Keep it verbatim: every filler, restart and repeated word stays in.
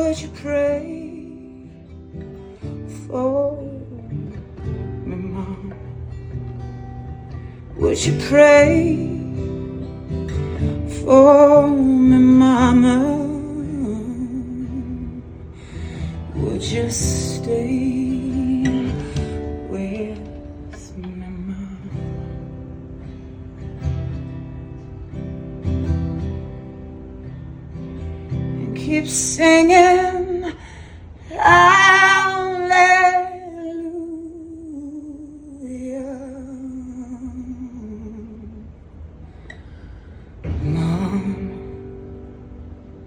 would you pray for me, Mom? Would you pray for me, Mama? Would you stay with me, Mom? And keep singing, I'll let